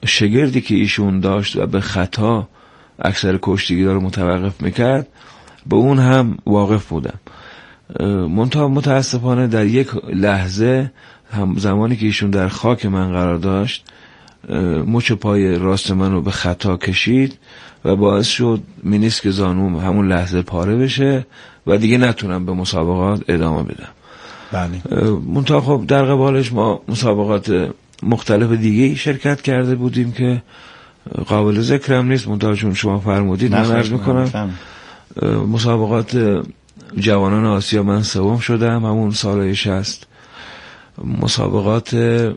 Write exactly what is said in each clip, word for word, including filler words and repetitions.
شگردی که ایشون داشت و به خطا اکثر کشتیگیرها رو متوقف میکرد به اون هم واقف بودم. منتها متاسفانه در یک لحظه هم زمانی که ایشون در خاک من قرار داشت مچ پای راست من رو به خطا کشید و باعث شد مینیسک زانوم همون لحظه پاره بشه و دیگه نتونم به مسابقات ادامه بدم. بله. منتها خب در قبالش ما مسابقات مختلف دیگه شرکت کرده بودیم که قابل ذکرم نیست، منتها چون شما فرمودید من عرض میکنم. مسابقات جوانان آسیا من سوم شدم همون سال شصت. مسابقات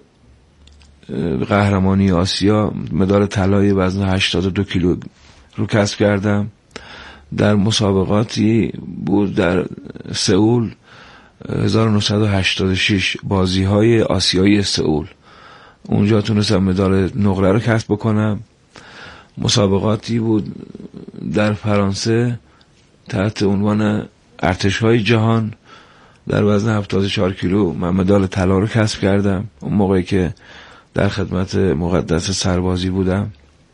قهرمانی آسیا مدال طلای وزن هشتاد و دو کیلو رو کسب کردم. در مسابقاتی بود در سئول هزار و نهصد و هشتاد و شش بازی های آسیایی سئول، اونجا تونستم مدال نقره رو کسب بکنم. مسابقاتی بود در فرانسه تحت عنوان ارتش های جهان در وزن هفتاد و چهار کیلو، من مدال طلا رو کسب کردم اون موقعی که در خدمت مقدس سربازی بودم.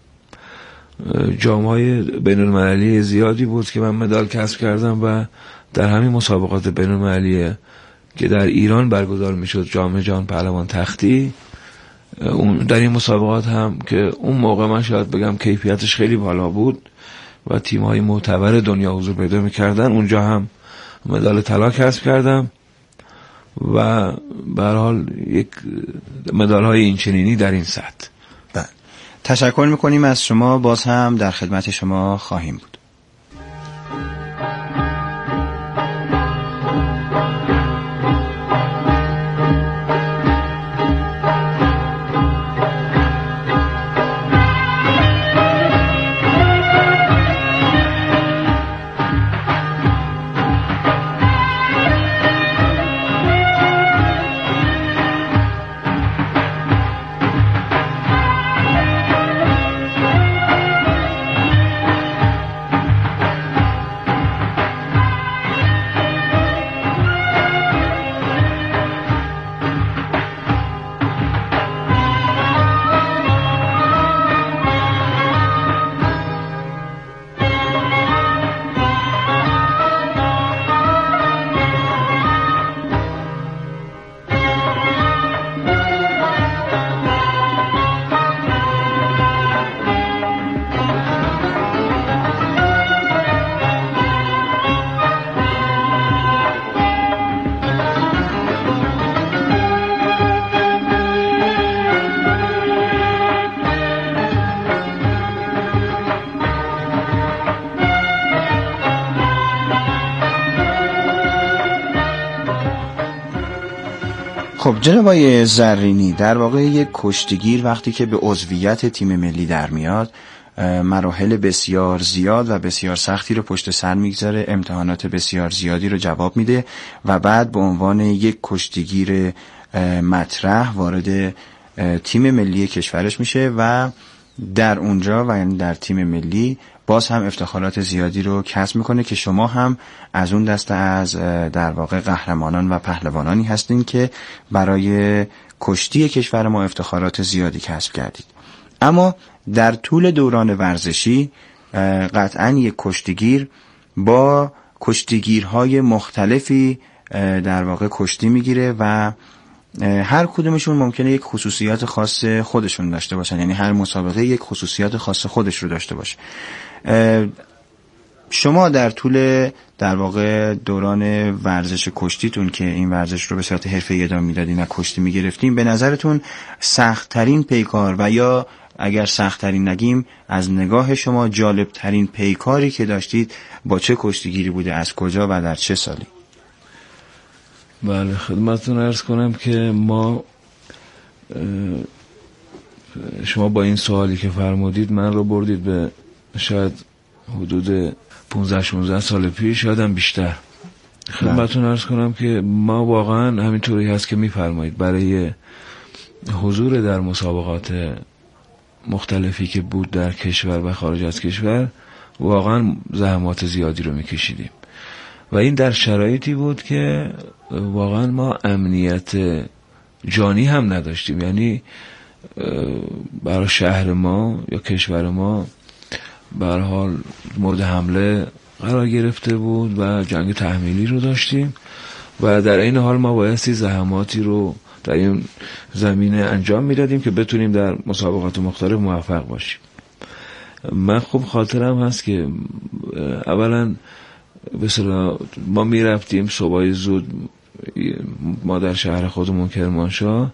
جام‌های بین‌المللی زیادی بود که من مدال کسب کردم و در همین مسابقات بین‌المللی که در ایران برگزار میشد، جام جهان پهلوان تختی، اون در این مسابقات هم که اون موقع من شاید بگم کیفیتش خیلی بالا بود و تیم‌های معتبر دنیا حضور پیدا می‌کردن، اونجا هم مدال طلا کسب کردم و به هر حال یک مدال‌های اینچنینی در این سطح. بله. تشکر می‌کنیم از شما، باز هم در خدمت شما خواهیم بود. خب جناب آقای زرینی، در واقع یک کشتیگیر وقتی که به عضویت تیم ملی در میاد مراحل بسیار زیاد و بسیار سختی رو پشت سر میگذاره، امتحانات بسیار زیادی رو جواب میده و بعد به عنوان یک کشتیگیر مطرح وارد تیم ملی کشورش میشه و در اونجا و یعنی در تیم ملی باز هم افتخارات زیادی رو کسب میکنه که شما هم از اون دسته از در واقع قهرمانان و پهلوانانی هستین که برای کشتی کشور ما افتخارات زیادی کسب کردید. اما در طول دوران ورزشی قطعاً یک کشتیگیر با کشتیگیرهای مختلفی در واقع کشتی میگیره و هر کدومشون ممکنه یک خصوصیات خاص خودشون داشته باشن، یعنی هر مسابقه یک خصوصیات خاص خودش رو داشته باشه. شما در طول در واقع دوران ورزش کشتیتون که این ورزش رو به صورت حرفه‌ای ادامه میدادین و کشتی میگرفتین، به نظرتون سخت ترین پیکار و یا اگر سخت ترین نگیم از نگاه شما جالب ترین پیکاری که داشتید با چه کشتیگیری بوده، از کجا و در چه سالی؟ بله، خدمتتون عرض کنم که ما شما با این سوالی که فرمودید من رو بردید به شاید حدود پانزده شانزده سال پیش، شایدم بیشتر. خدمتتون عرض کنم که ما واقعا همینطوری هست که میفرمایید برای حضور در مسابقات مختلفی که بود در کشور و خارج از کشور واقعا زحمات زیادی رو میکشیدیم و این در شرایطی بود که واقعا ما امنیت جانی هم نداشتیم. یعنی برای شهر ما یا کشور ما به هر حال مورد حمله قرار گرفته بود و جنگ تحمیلی رو داشتیم و در این حال ما بایستی زحماتی رو در این زمینه انجام میدادیم که بتونیم در مسابقات مختلف موفق باشیم. من خوب خاطرم هست که اولا به اصطلاح ما میرفتیم صبحای زود، ما در شهر خودمون کرمانشاه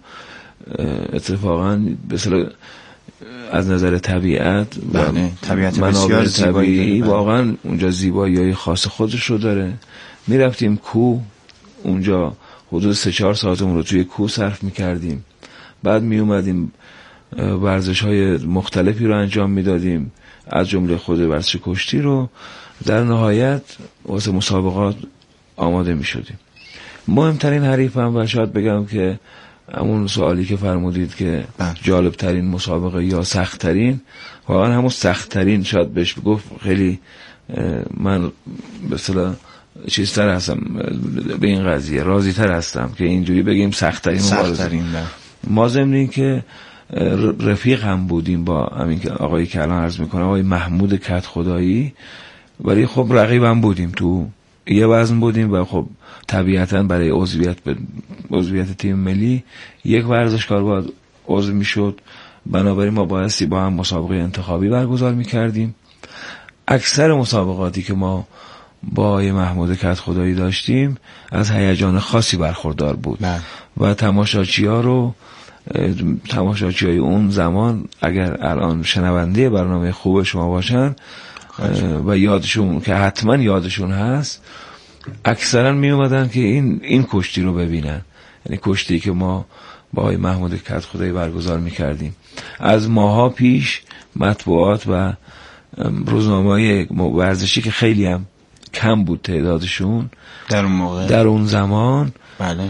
اتفاقا به اصطلاح از نظر طبیعت و بله، طبیعت بسیار زیبایی، واقعا اونجا زیبایی خاص خودش رو داره. میرفتیم کوه، اونجا حدود سه چهار ساعتمون رو توی کوه صرف میکردیم، بعد میومدیم ورزش های مختلفی رو انجام میدادیم از جمله خود ورزش کشتی رو. در نهایت واسه مسابقات آماده میشدیم. مهمترین حریفم و شاید بگم که همون سوالی که فرمودید که جالب ترین مسابقه یا سخت ترین، واقعا همون سخت ترین شاید بهش بگفت. خیلی من به اصطلاح چیزتر هستم به این قضیه، راضی تر هستم که اینجوری بگیم سخت ترین مبارزه. ما ضمن این که رفیق هم بودیم با همین که آقایی که الان عرض میکنم، آقای محمود کدخدایی، ولی خب رقیب هم بودیم، تو یه وزن بودیم و خب طبیعتا برای عضویت به عضویت تیم ملی یک ورزشکار باید عضو میشد، بنابراین ما بایستی با هم مسابقه انتخابی برگزار میکردیم. اکثر مسابقاتی که ما با آقای محمود کدخدایی داشتیم از هیجان خاصی برخوردار بود نه. و تماشاچی ها رو تماشاچی های اون زمان اگر الان شنونده برنامه خوب شما باشن و یادشون که حتما یادشون هست، اکثرا می اومدن که این این کشتی رو ببینن، یعنی کشتی که ما با آقای محمود کدخدایی برگزار میکردیم. از ماها پیش مطبوعات و روزنامه‌های ورزشی که خیلی هم کم بود تعدادشون در اون موقع، در اون زمان، بله،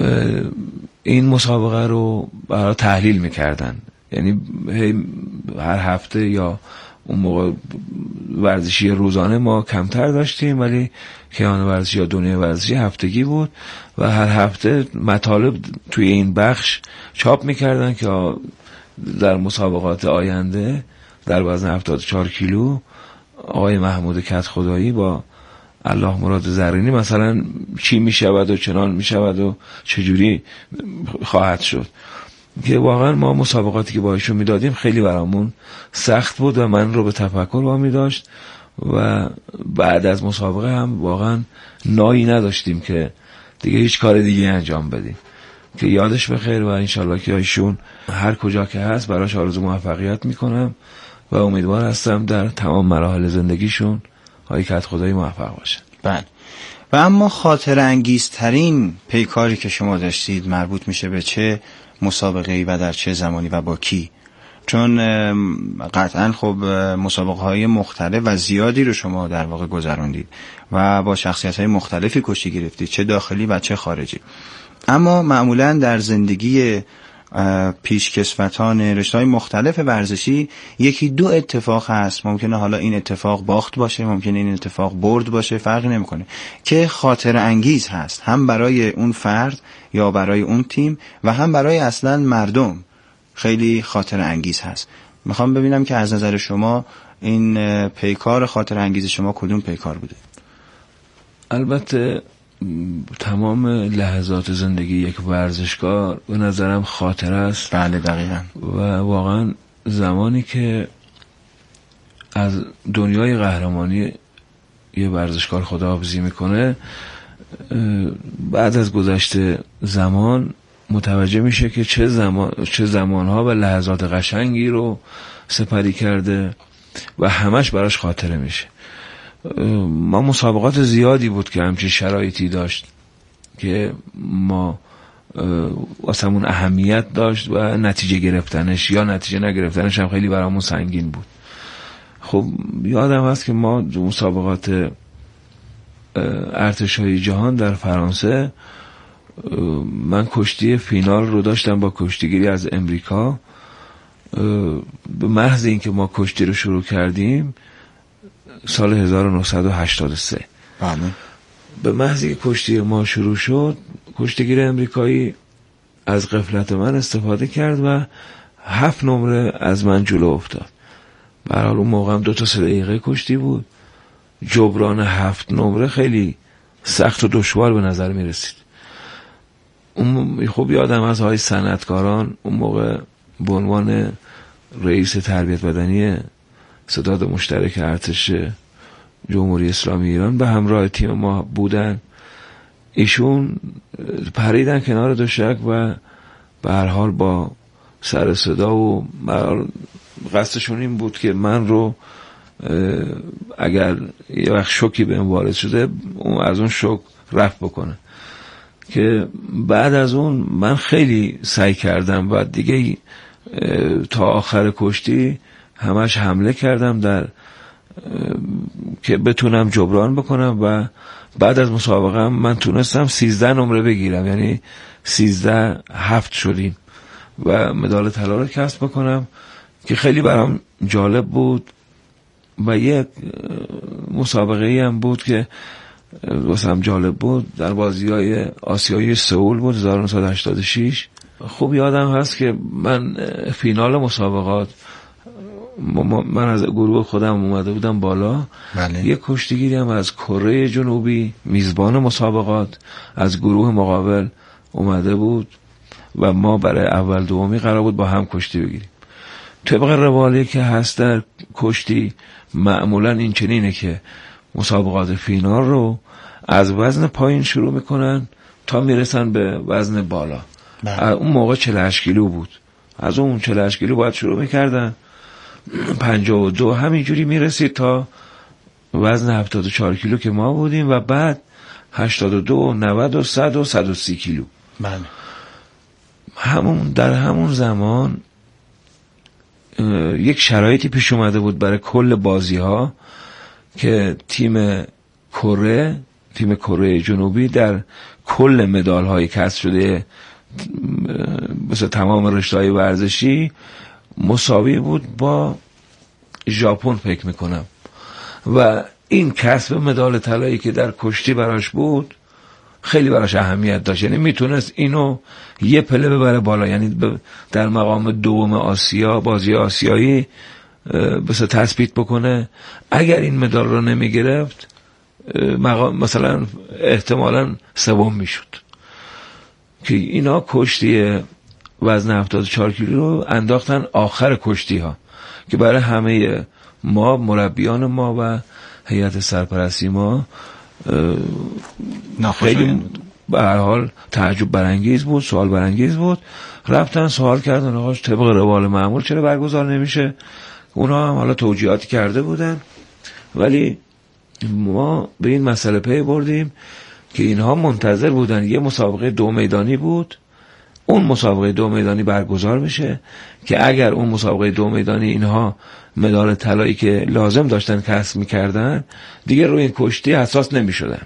این مسابقه رو برای تحلیل میکردن. یعنی هر هفته یا اون موقع ورزشی روزانه ما کمتر داشتیم، ولی کیهان ورزشی یا دنیای ورزشی هفتگی بود و هر هفته مطالب توی این بخش چاپ میکردن که در مسابقات آینده در وزن هفتاد و چهار کیلو آقای محمود کدخدایی با الله مراد زرینی مثلا چی میشود و چنان میشود و چجوری خواهد شد، که واقعا ما مسابقاتی که با ایشون میدادیم خیلی برامون سخت بود و من رو به تفکر وامی داشت و بعد از مسابقه هم واقعا نایی نداشتیم که دیگه هیچ کار دیگه انجام بدیم. که یادش بخیر و انشالله که ایشون هر کجا که هست براش آرزو موفقیت میکنم و امیدوار هستم در تمام مراحل زندگیشون آقای کدخدایی موفق باشن. بله. و اما خاطر انگیزترین پیکاری که شما داشتید مربوط میشه به چه مسابقه‌ای و در چه زمانی و با کی؟ چون قطعا خب مسابقه های مختلف و زیادی رو شما در واقع گذروندید و با شخصیت های مختلفی کشتی گرفتید، چه داخلی و چه خارجی. اما معمولا در زندگی پیشکسوتان رشته‌های مختلف ورزشی یکی دو اتفاق هست، ممکنه حالا این اتفاق باخت باشه، ممکنه این اتفاق برد باشه، فرقی نمیکنه، که خاطر انگیز هست، هم برای اون فرد یا برای اون تیم و هم برای اصلا مردم خیلی خاطر انگیز هست. میخوام ببینم که از نظر شما این پیکار خاطر انگیز شما کدوم پیکار بوده؟ البته تمام لحظات زندگی یک ورزشکار به نظرم خاطر است. بله دقیقاً. و واقعا زمانی که از دنیای قهرمانی یه ورزشکار خداحافظی میکنه، بعد از گذشت زمان متوجه میشه که چه زمان چه زمانها و لحظات قشنگی رو سپری کرده و همش براش خاطره میشه. ما مسابقات زیادی بود که همچین شرایطی داشت که ما واسمون اهمیت داشت و نتیجه گرفتنش یا نتیجه نگرفتنش هم خیلی برامون سنگین بود. خب یادم هست که ما مسابقات ارتشای جهان در فرانسه، من کشتی فینال رو داشتم با کشتیگیری از امریکا. به محض اینکه ما کشتی رو شروع کردیم سال هزار و نهصد و هشتاد و سه، بله، به محض اینکه کشتی ما شروع شد، کشتیگیر امریکایی از غفلت من استفاده کرد و هفت نمره از من جلو افتاد. به هر حال اون موقع هم دو تا سه دقیقه کشتی بود. جبران هفت نمره خیلی سخت و دشوار به نظر می رسید. اون خوب یادم از های صنعتکاران اون موقع به عنوان رئیس تربیت بدنی ستاد مشترک ارتش جمهوری اسلامی ایران به همراه تیم ما بودن. ایشون پریدن کنار دوشک و به هر حال با سر صدا و قصدشون این بود که من رو اگر یه وقت شوکی بهم وارد شده از اون شوک رفع بکنه. که بعد از اون من خیلی سعی کردم و دیگه تا آخر کشتی همش حمله کردم در که بتونم جبران بکنم و بعد از مسابقه من تونستم سیزده نمره بگیرم، یعنی سیزده هفت شدیم و مدال طلا رو کسب بکنم که خیلی برام جالب بود. و یک مسابقه ای هم بود که واسم جالب بود، در بازی‌های آسیایی سئول بود هزار و نهصد و هشتاد و شش. خوب یادم هست که من فینال مسابقات من از گروه خودم اومده بودم بالا. بله. یک کشتیگیری هم از کره جنوبی میزبان مسابقات از گروه مقابل اومده بود و ما برای اول دومی قرار بود با هم کشتی بگیریم. طبق روالی که هست در کشتی معمولا این چنینه که مسابقات فینال رو از وزن پایین شروع میکنن تا میرسن به وزن بالا. بله. اون موقع چهل و هشت کیلو بود، از اون چهل و هشت کیلو باید شروع میکردن، پنجاه و دو همینجوری میرسید تا وزن هفتاد و چهار کیلو که ما بودیم و بعد هشتاد و دو، نود و صد و صد و سی کیلو. بله. همون در همون زمان یک شرایطی پیش اومده بود برای کل بازی ها که تیم کره تیم کره جنوبی در کل مدال های کسب شده مثل تمام رشته‌های ورزشی مساوی بود با ژاپن فکر میکنم و این کسب مدال طلایی که در کشتی براش بود خیلی براش اهمیت داشت، یعنی میتونست اینو یه پله ببره بالا، یعنی در مقام دوم آسیا بازی آسیایی بس تثبیت بکنه. اگر این مدال رو نمیگرفت مقام مثلا احتمالاً سوم میشد. که اینا کشتی وزن هفتاد و چهار کیلو رو انداختن آخر کشتی ها که برای همه ما مربیان ما و هیئت سرپرستی ما خیلی به هر حال تعجب برانگیز بود، سوال برانگیز بود. رفتن سوال کردن آقا طبق روال معمول چرا برگزار نمیشه؟ اونا هم حالا توجیهاتی کرده بودن ولی ما به این مسئله پی بردیم که اینها منتظر بودن یه مسابقه دو میدانی بود، اون مسابقه دو میدانی برگزار بشه که اگر اون مسابقه دو میدانی اینها مدال طلایی که لازم داشتن کسب میکردن دیگه روی این کشتی حساس نمیشدن.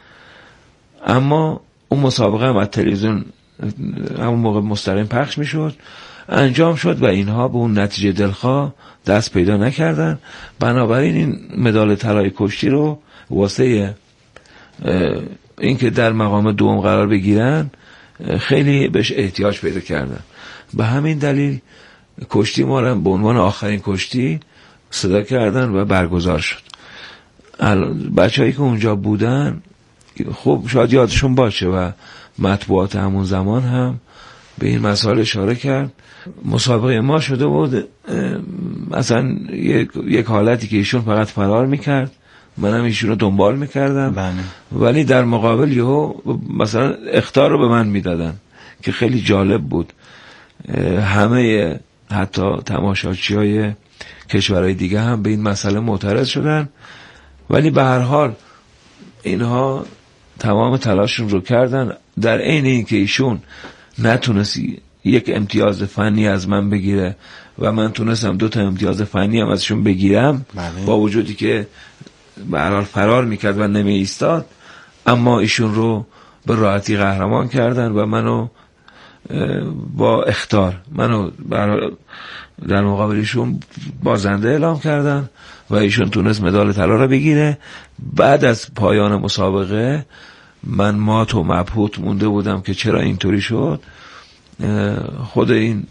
اما اون مسابقه هم از تلویزیون همون موقع مستقیم پخش میشد، انجام شد و اینها به اون نتیجه دلخواه دست پیدا نکردن. بنابراین این مدال طلای کشتی رو واسه اینکه در مقام دوم قرار بگیرن خیلی بهش احتیاج پیدا کردن. به همین دلیل کشتی ما رو به عنوان آخرین کشتی صدا کردن و برگزار شد. بچه‌هایی که اونجا بودن خب شاید یادشون باشه و مطبوعات همون زمان هم به این مسائل اشاره کرد. مسابقه ما شده بود مثلا یک, یک حالتی که ایشون فقط فرار میکرد، منم ایشون رو دنبال میکردم. بله. ولی در مقابل یهو مثلا اخطار رو به من میدادن که خیلی جالب بود. همه حتی تماشاچی های کشورهای دیگه هم به این مسئله معترض شدن ولی به هر حال اینها تمام تلاششون رو کردن. در عین اینکه ایشون نتونستی یک امتیاز فنی از من بگیره و من تونستم دو تا امتیاز فنی هم ازشون بگیرم. بله. با وجودی که به هر حال فرار میکرد و نمی ایستاد، اما ایشون رو به راحتی قهرمان کردن و منو با اخطار منو در مقابل ایشون بازنده اعلام کردن و ایشون تونست مدال طلا رو بگیره. بعد از پایان مسابقه من مات و مبهوت مونده بودم که چرا اینطوری شد. خود این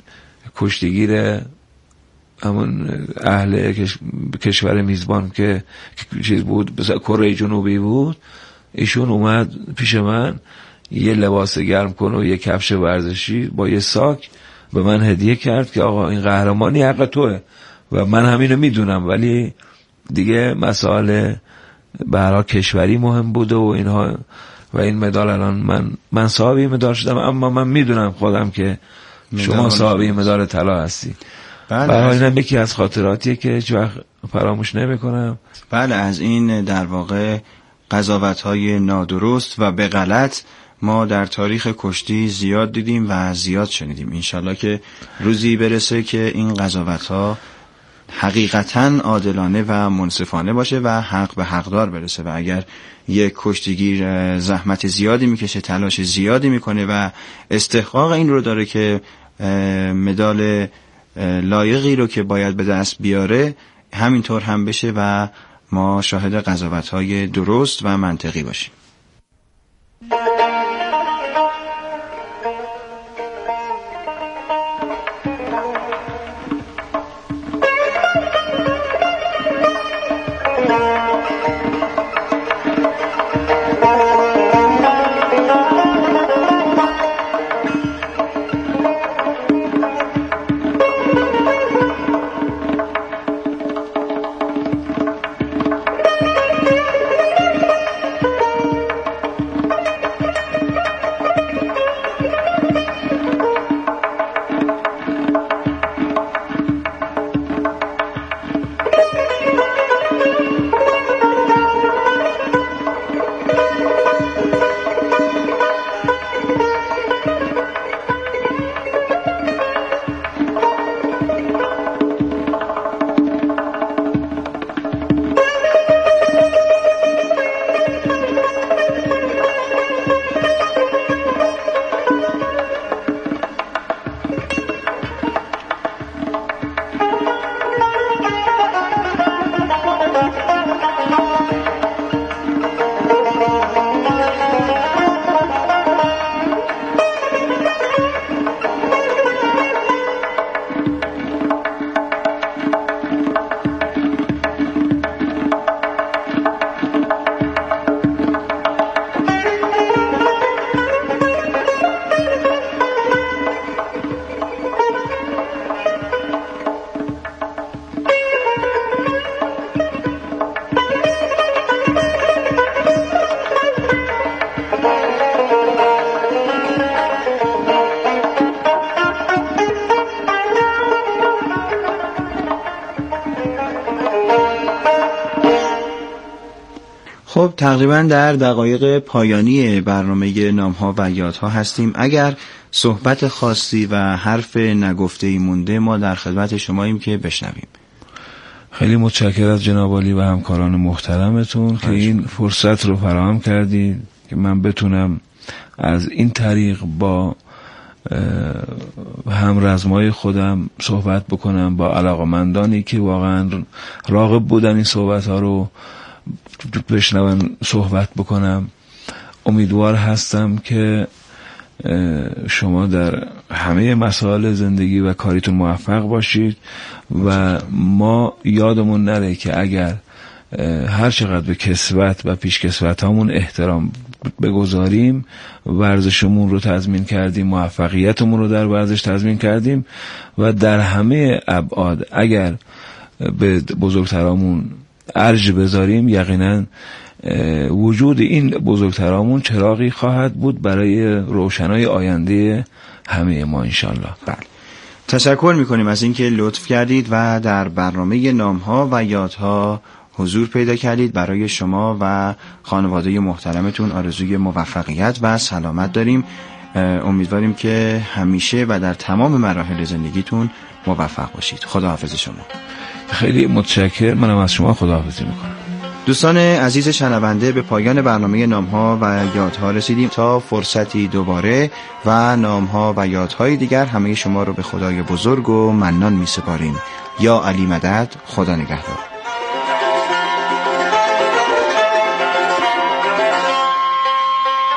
کشتیگیر همون اهل کش... کشور میزبان که چیز بود، مثلا کره جنوبی بود، ایشون اومد پیش من یه لباس گرم کن و یه کفش ورزشی با یه ساک به من هدیه کرد که آقا این قهرمانی حق توه و من همینو میدونم، ولی دیگه مسائل به هر حال کشوری مهم بوده و اینها و این مدال الان من من صاحب مدال شدم، اما من میدونم خودم که شما صاحب مدال طلا هستی. بله، از اینم یکی از خاطراتیه که هیچ وقت فراموش نمیکنم. بله، از این در واقع قضاوت‌های نادرست و به غلط ما در تاریخ کشتی زیاد دیدیم و زیاد شنیدیم. انشالله که روزی برسه که این قضاوت‌ها حقیقتاً عادلانه و منصفانه باشه و حق به حقدار برسه و اگر یک کشتیگیر زحمت زیادی میکشه، تلاش زیادی میکنه و استحقاق این رو داره که مدال لایقی رو که باید به دست بیاره همینطور هم بشه و ما شاهد قضاوت‌های درست و منطقی باشیم. خب تقریبا در دقایق پایانی برنامه نام‌ها و یادها هستیم. اگر صحبت خاصی و حرف نگفته‌ای مونده ما در خدمت شماییم که بشنویم. خیلی متشکرم از جناب عالی و همکاران محترمتون که این فرصت رو فراهم کردید که من بتونم از این طریق با هم رزمای خودم صحبت بکنم، با علاقمندانی که واقعا راغب بودن این صحبت ها رو بشنون صحبت بکنم. امیدوار هستم که شما در همه مسائل زندگی و کاریتون موفق باشید و ما یادمون نره که اگر هر چقدر به کسوت و پیشکسوت هامون احترام بگذاریم، ورزشمون رو تضمین کردیم، موفقیتمون رو در ورزش تضمین کردیم و در همه ابعاد اگر به بزرگترامون ارج بذاریم، یقینا وجود این بزرگترامون چراغی خواهد بود برای روشنای آینده همه ما انشالله. بله. تشکر میکنیم از اینکه لطف کردید و در برنامه نام‌ها و یادها حضور پیدا کردید. برای شما و خانواده محترمتون آرزوی موفقیت و سلامت داریم. امیدواریم که همیشه و در تمام مراحل زندگیتون موفق باشید. خداحافظ شما. خیلی متشکرم. منم از شما خداحافظی میکنم. دوستان عزیز شنونده، به پایان برنامه نام‌ها و یادها رسیدیم. تا فرصتی دوباره و نام‌ها و یادهای دیگر همه شما رو به خدای بزرگ و منان می‌سپاریم. یا علی مدد. خدا نگهدار.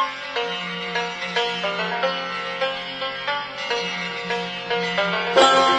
Oh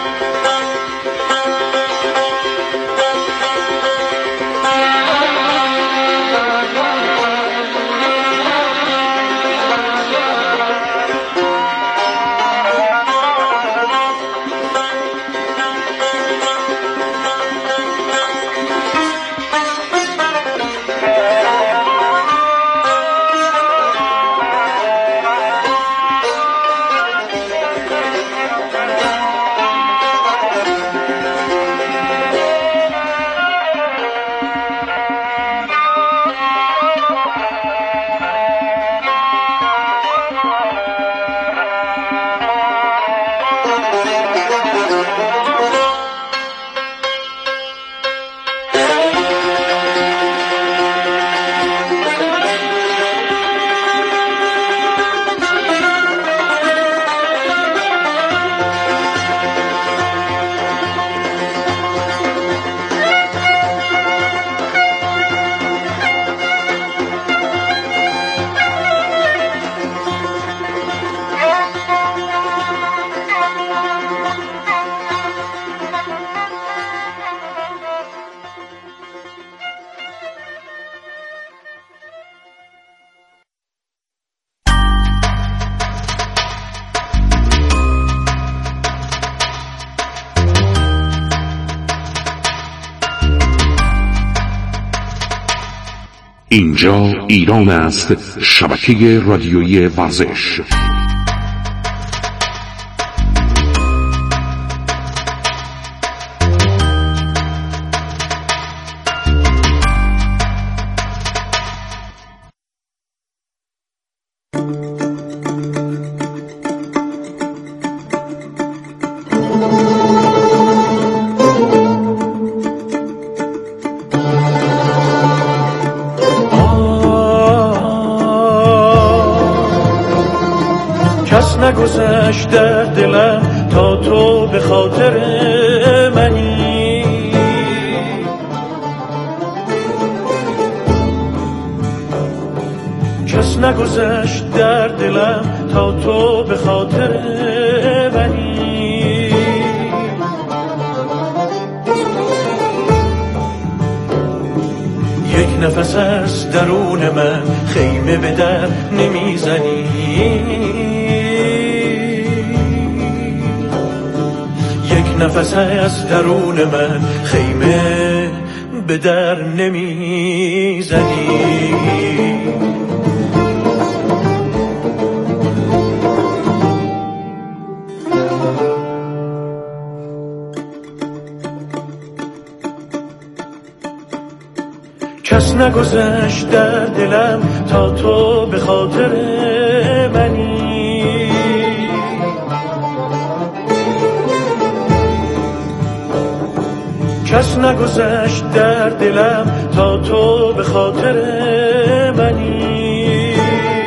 اینجا ایران است، شبکه رادیویی ورزش. نگذشت در دلم تا تو به خاطر منی، کس نگذشت در دلم تا تو به خاطر منی. یک نفس از درون من خیمه به در نمیزنی، نفس از درون من خیمه به در نمیزنی. کس نگذشت در دلم تا تو به خاطر منی، کس نگذشت در دلم تا تو به خاطر منی.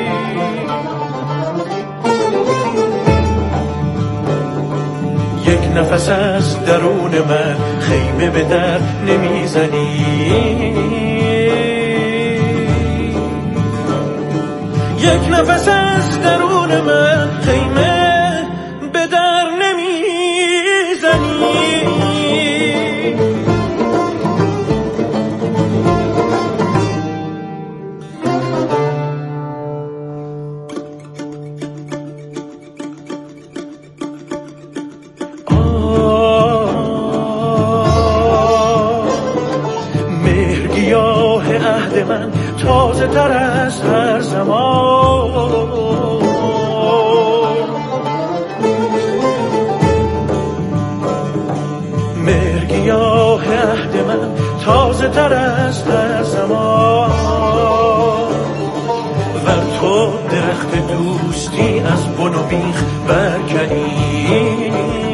یک نفس از درون من خیمه به در نمیزنی، یک نفس از درون من خیمه به در نمیزنی. من تازه تر از هر زمان، مهرگیاه عهد من تازه تر از هر زمان. ور تو درخت دوستی از بن و بیخ برکنی،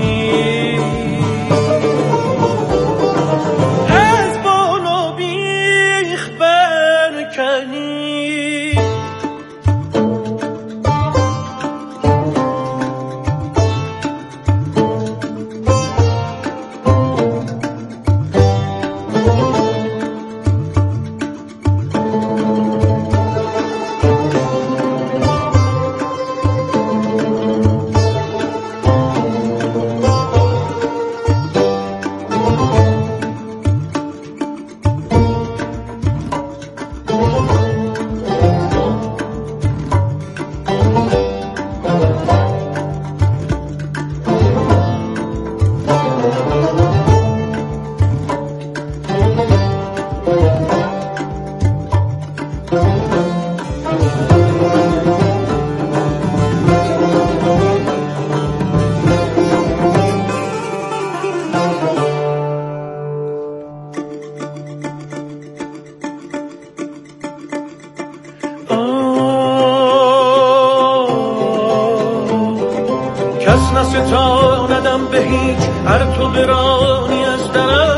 کس نستاندم به هیچ هر تو برانی از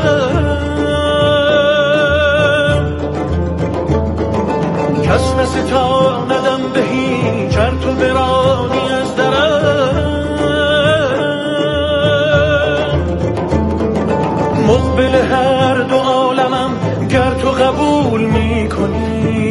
درم، کس نستاندم به هیچ هر تو برانی از درم. مقبل هر دو عالمم گر تو قبول می کنی،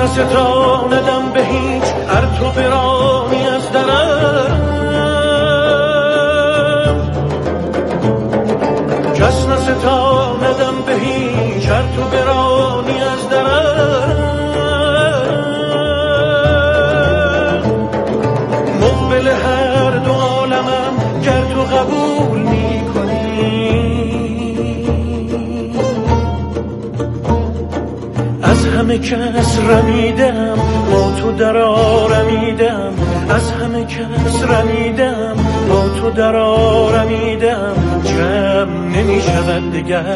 نستاندم به هیچ ار تو برانی از درم، کس نستاندم به هیچ ار تو برانی از درم. مقبل هر دو عالمم گر تو قبول می کنی، از همه کس رمیدم با تو در آرمیدم، از همه کس رمیدم با تو در آرمیدم، جمع نمی شود دگر.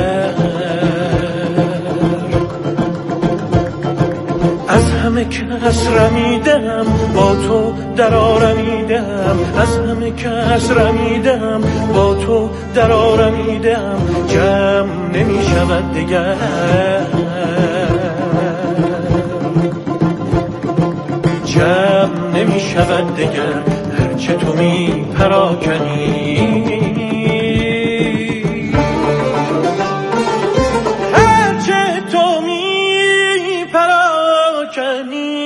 از همه کس رمیدم با تو در آرمیدم، از همه کس رمیدم با تو در آرمیدم، جمع نمی شود دگر. جمع نمی شود دگر هرچه تو می پراکنی، هرچه تو می پراکنی.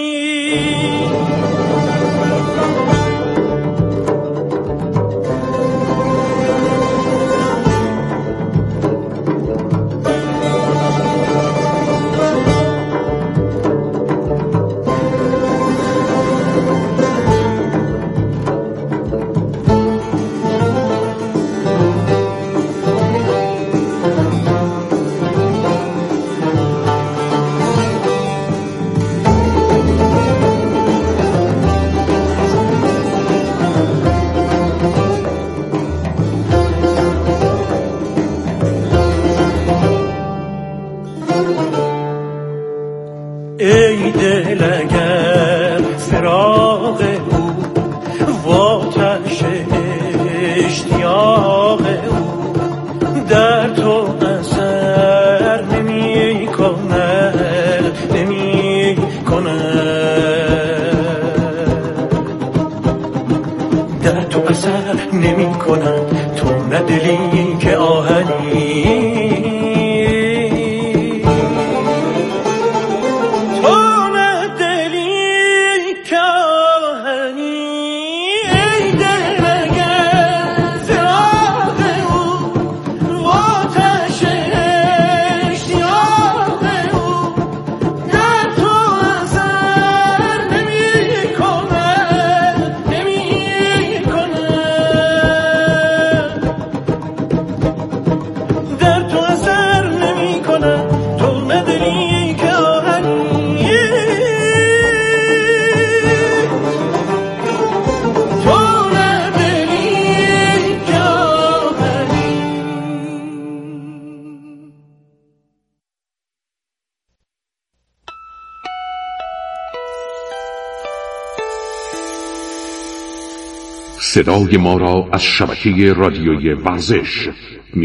ای دل اگر فراق او و آتش اشتیاق او در تو اثر نمی کند، نمی کند، در تو اثر نمی کند، تو ندلی که آهنی، صدای ما را از شبکه رادیویی ورزش